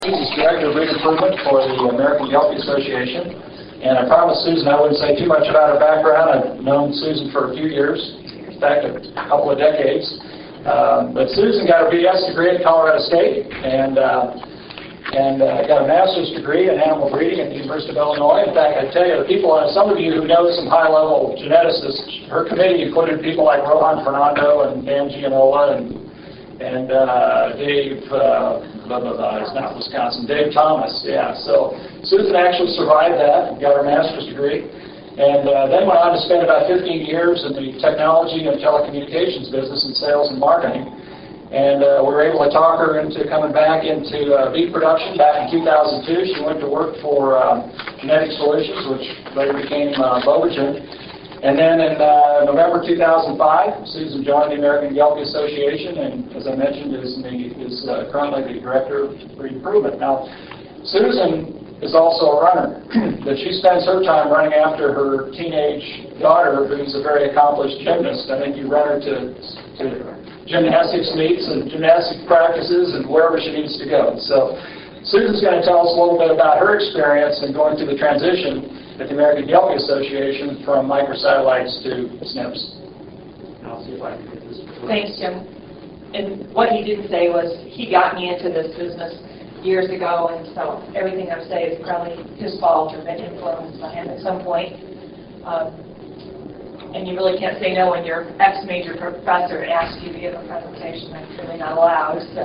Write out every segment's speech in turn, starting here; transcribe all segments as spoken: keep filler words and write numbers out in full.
Susan's Director of Breed Improvement for the American Gelbvieh Association. And I promised Susan I wouldn't say too much about her background. I've known Susan for a few years, in fact, a couple of decades. Um, but Susan got her B S degree at Colorado State and uh, and uh, got a master's degree in animal breeding at the University of Illinois. In fact, I tell you, the people, uh, some of you who know some high-level geneticists, her committee included people like Rohan Fernando and Dan Gianola and and uh, Dave, uh, blah, blah, blah, it's not Wisconsin, Dave Thomas, yeah. So Susan actually survived that and got her master's degree, and uh, then went on to spend about fifteen years in the technology and telecommunications business in sales and marketing. And uh, we were able to talk her into coming back into uh, beef production back in two thousand two. She went to work for um, Genetic Solutions, which later became uh, Bovagen. And then in uh, November two thousand five, Susan joined the American Gelbvieh Association, and as I mentioned, is, the, is uh, currently the Director of Breed Improvement. Now, Susan is also a runner, but she spends her time running after her teenage daughter, who's a very accomplished gymnast. I think you run her to, to gymnastics meets and gymnastics practices and wherever she needs to go. So Susan's going to tell us a little bit about her experience in going through the transition at the American Gelbvieh Association from microsatellites to S N Ps. I'll see if I can get this. Thanks, Jim. And what he didn't say was he got me into this business years ago, and so everything I say is probably his fault or been influenced by him at some point. Um, and you really can't say no when your ex-major professor asks you to give a presentation. That's really not allowed. So.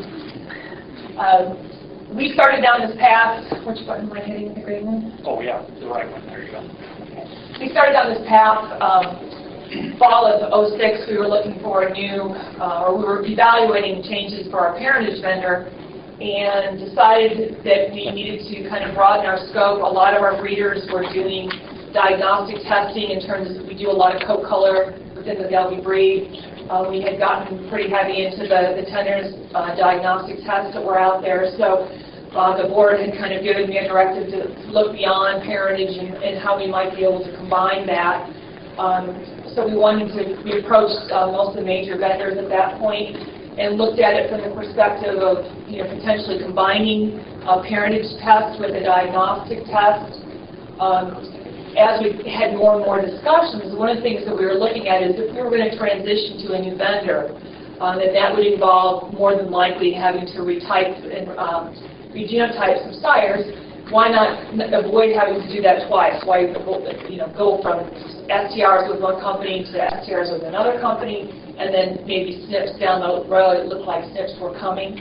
Um, We started down this path. Which button am I hitting? The green one? Oh, yeah, the right one. There you go. Okay. We started down this path. Um, fall of oh six, we were looking for a new, uh, or we were evaluating changes for our parentage vendor, and decided that we needed to kind of broaden our scope. A lot of our breeders were doing diagnostic testing in terms of we do a lot of coat color within the Gelbvieh breed. Uh, we had gotten pretty heavy into the, the tenderness uh, diagnostic tests that were out there. So uh, the board had kind of given me a directive to look beyond parentage and, and how we might be able to combine that. Um, so we wanted to, we approached uh, most of the major vendors at that point and looked at it from the perspective of, you know, potentially combining a parentage test with a diagnostic test. Um, As we had more and more discussions, one of the things that we were looking at is if we were going to transition to a new vendor, um, that that would involve more than likely having to retype and um, regenotype some sires. Why not avoid having to do that twice? Why, you know, go from S T Rs with one company to S T Rs with another company, and then maybe S N Ps down the road it looked like S N Ps were coming.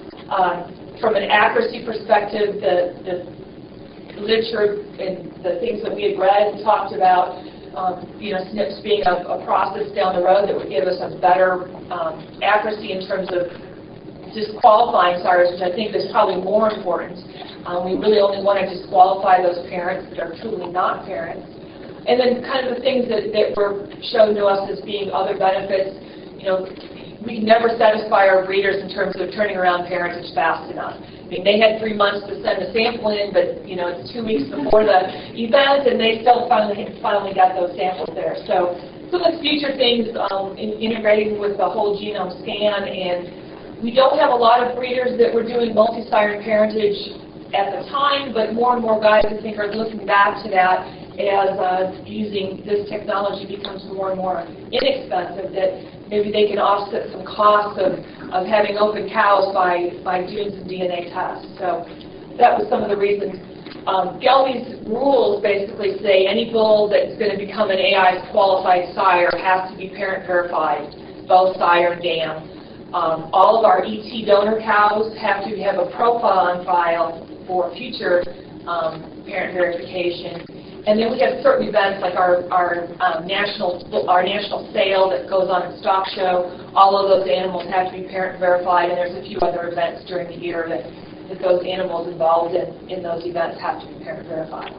Um, from an accuracy perspective, the, the literature and the things that we had read and talked about, um, you know, S N Ps being a, a process down the road that would give us a better um, accuracy in terms of disqualifying sires, which I think is probably more important. Um, we really only want to disqualify those parents that are truly not parents. And then kind of the things that, that were shown to us as being other benefits, you know, we can never satisfy our breeders in terms of turning around parentage fast enough. I mean, they had three months to send a sample in, but, you know, it's two weeks before the event, and they still finally finally got those samples there. So some of the future things, um, in integrating with the whole genome scan, and we don't have a lot of breeders that were doing multi-sire parentage at the time, but more and more guys, I think, are looking back to that as uh, using this technology becomes more and more inexpensive, that maybe they can offset some costs of, of having open cows by, by doing some D N A tests. So that was some of the reasons. Um, Gelbvieh's rules basically say any bull that's going to become an A I qualified sire has to be parent verified, both sire and dam. Um, all of our E T donor cows have to have a profile on file for future um, parent verification. And then we have certain events like our, our um, national our national sale that goes on at Stock Show. All of those animals have to be parent verified, and there's a few other events during the year that, that those animals involved in, in those events have to be parent verified.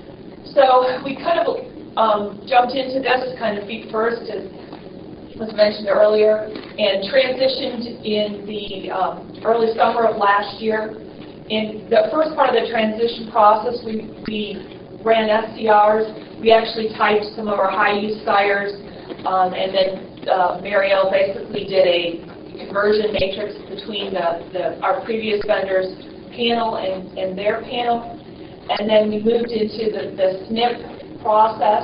So we kind of um, jumped into this kind of feet first, as was mentioned earlier, and transitioned in the um, early summer of last year. In the first part of the transition process, we, we ran S C Rs. We actually typed some of our high-use sires, um, and then uh, Mariel basically did a conversion matrix between the, the, our previous vendors panel and, and their panel. And then we moved into the, the S N P process.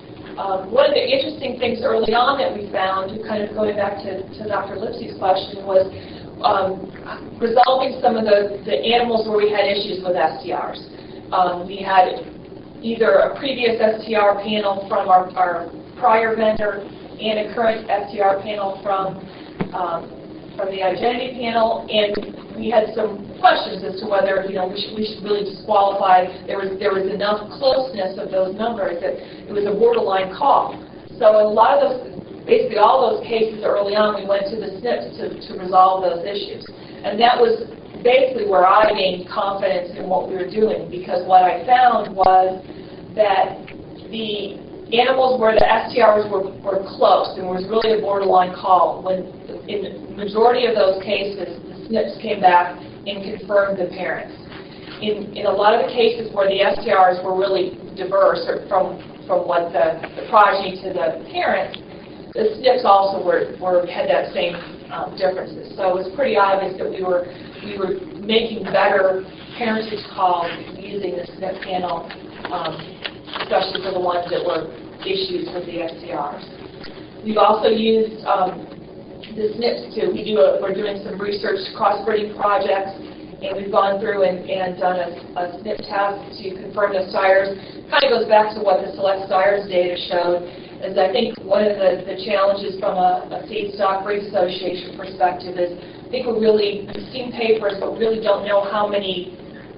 Um, one of the interesting things early on that we found, kind of going back to, to Doctor Lipsey's question, was um, resolving some of the, the animals where we had issues with S T Rs. Um, we had either a previous S T R panel from our, our prior vendor and a current S T R panel from um, from the Identity panel, and we had some questions as to whether you know we should, we should really disqualify. There was there was enough closeness of those numbers that it was a borderline call. So in a lot of those, basically all those cases early on, we went to the S N Ps to, to resolve those issues, and that was basically where I gained confidence in what we were doing, because what I found was that the animals where the S T Rs were, were close and was really a borderline call, when in the majority of those cases, the S N Ps came back and confirmed the parents. In, in a lot of the cases where the S T Rs were really diverse, or from, from what the, the progeny to the parents, the S N Ps also were, were had that same um, differences. So it was pretty obvious that we were we were making better parentage calls using the S N P panel, um, especially for the ones that were issues with the S T Rs. We've also used um, the S N Ps too. We do a, we're doing some research crossbreeding projects, and we've gone through and, and done a, a S N P test to confirm the sires. Kind of goes back to what the Select Sires data showed, is I think one of the, the challenges from a, a Seed Stock Breed Association perspective is I think we're really, we've seen papers, but really don't know how many,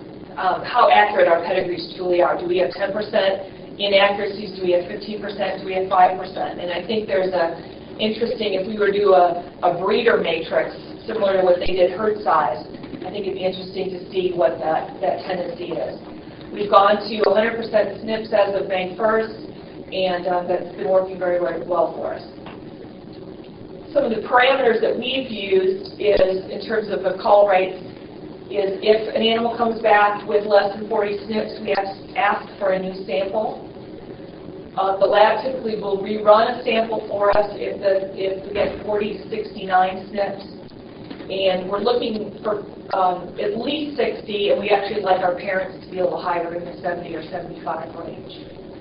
um, how accurate our pedigrees truly are. Do we have ten percent inaccuracies? Do we have fifteen percent? Do we have five percent? And I think there's a interesting, if we were to do a, a breeder matrix, similar to what they did herd size, I think it'd be interesting to see what that, that tendency is. We've gone to one hundred percent S N Ps as of May first, and uh, that's been working very, very well for us. Some of the parameters that we've used is, in terms of the call rates, is if an animal comes back with less than forty S N Ps, we have to ask for a new sample. Uh, the lab typically will rerun a sample for us if, the, if we get forty to sixty-nine S N Ps. And we're looking for um, at least sixty, and we actually like our parents to be a little higher in the seventy or seventy-five range.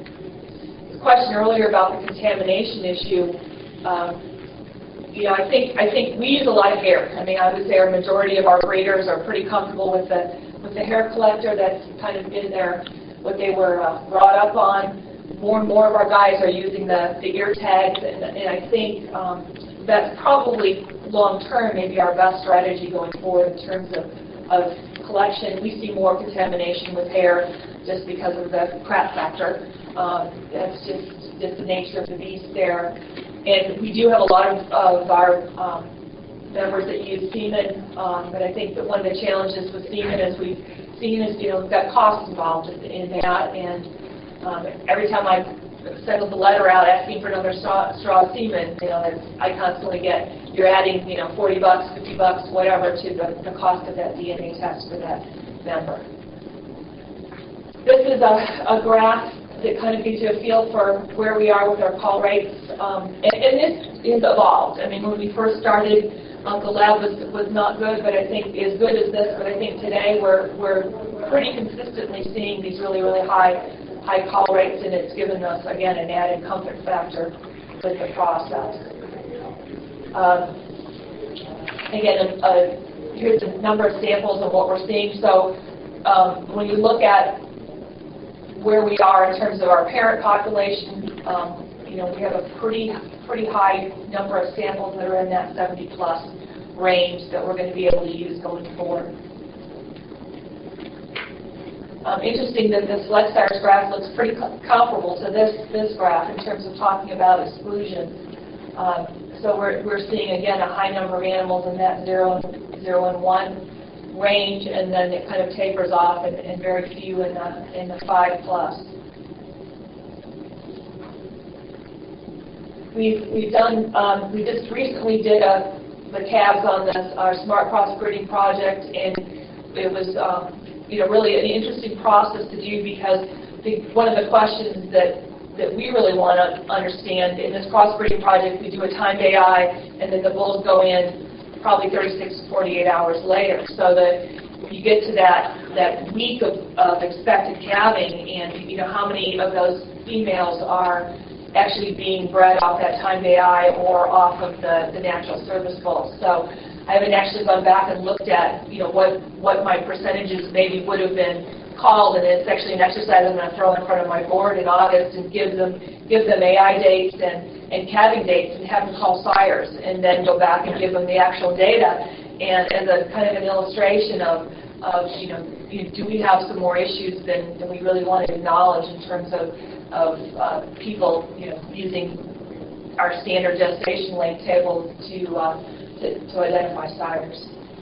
The question earlier about the contamination issue, um, you know, I think I think we use a lot of hair. I mean, I would say our majority of our breeders are pretty comfortable with the with the hair collector. That's kind of been their what they were uh, brought up on. More and more of our guys are using the, the ear tags, and, and I think um, that's probably long term maybe our best strategy going forward in terms of, of collection. We see more contamination with hair just because of the crap factor. Um, that's just just the nature of the beast there. And we do have a lot of, of our um, members that use semen, um, but I think that one of the challenges with semen is we've seen is, you know, we've got costs involved in that, and um, every time I send a letter out asking for another straw, straw semen, you know, it's, I constantly get, you're adding, you know, forty bucks, fifty bucks, whatever, to the, the cost of that D N A test for that member. This is a, a graph that kind of gives you a feel for where we are with our call rates. Um, and, and this is evolved. I mean, when we first started, um, the lab was, was not good, but I think as good as this, but I think today we're, we're pretty consistently seeing these really, really high, high call rates, and it's given us, again, an added comfort factor with the process. Um, again, uh, here's a number of samples of what we're seeing. So um, when you look at where we are in terms of our parent population, um, you know, we have a pretty, pretty high number of samples that are in that seventy plus range that we're going to be able to use going forward. Um, interesting that this Select Sires graph looks pretty co comparable to this this graph in terms of talking about exclusion. Um, so we're we're seeing again a high number of animals in that zero, zero and one range, and then it kind of tapers off, and, and very few in the in the five plus. We've we've done um, we just recently did a the calves on this our smart crossbreeding project, and it was um, you know really an interesting process to do, because the, one of the questions that that we really want to understand in this crossbreeding project, we do a timed A I, and then the bulls go in probably thirty-six to forty-eight hours later. So the you get to that, that week of, of expected calving, and you know how many of those females are actually being bred off that time day eye or off of the, the natural service bull. So I haven't actually gone back and looked at you know what, what my percentages maybe would have been called, and it's actually an exercise I'm going to throw in front of my board in August and give them give them A I dates and, and calving dates and have them call sires, and then go back and give them the actual data. And as a kind of an illustration of, of you know, do we have some more issues than, than we really want to acknowledge in terms of, of uh, people, you know, using our standard gestation length tables to, uh, to, to identify sires.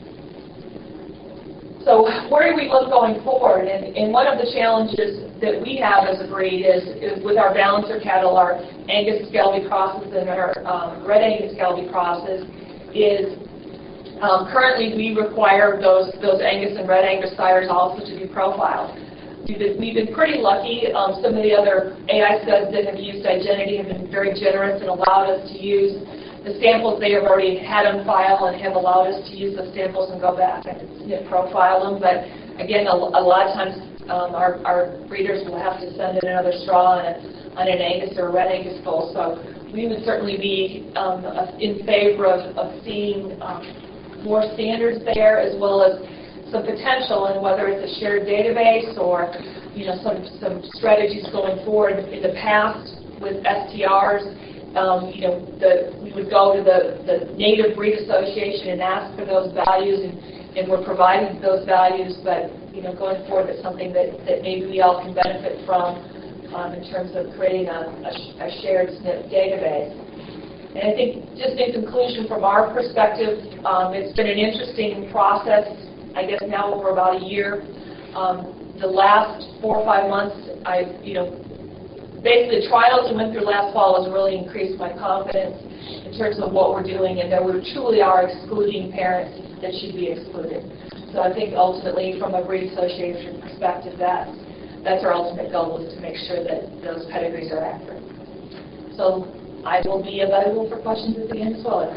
So where do we look going forward? And, and one of the challenges that we have as a breed is, is with our balancer cattle, our Angus Scalby crosses and our um, Red Angus Scalby crosses, is Um, currently, we require those those Angus and Red Angus sires also to be profiled. We've been, we've been pretty lucky. Um, some of the other A I studs that have used Identity have been very generous and allowed us to use the samples they have already had on file and have allowed us to use those samples and go back and snip profile them. But again, a, a lot of times um, our, our breeders will have to send in another straw on, a, on an Angus or a Red Angus bull. So we would certainly be um, in favor of, of seeing um, more standards there, as well as some potential, and whether it's a shared database or you know some some strategies going forward. In the past, with S T Rs, um, you know the we would go to the, the Native Breed Association and ask for those values, and, and we're providing those values. But you know going forward, it's something that, that maybe we all can benefit from um, in terms of creating a, a, a shared S N P database. And I think, just in conclusion, from our perspective, um, it's been an interesting process, I guess now over about a year. Um, the last four or five months, I, you know, basically the trials we went through last fall has really increased my confidence in terms of what we're doing, and that we truly are excluding parents that should be excluded. So I think ultimately, from a breed association perspective, that's, that's our ultimate goal, is to make sure that those pedigrees are accurate. So I will be available for questions at the end as well.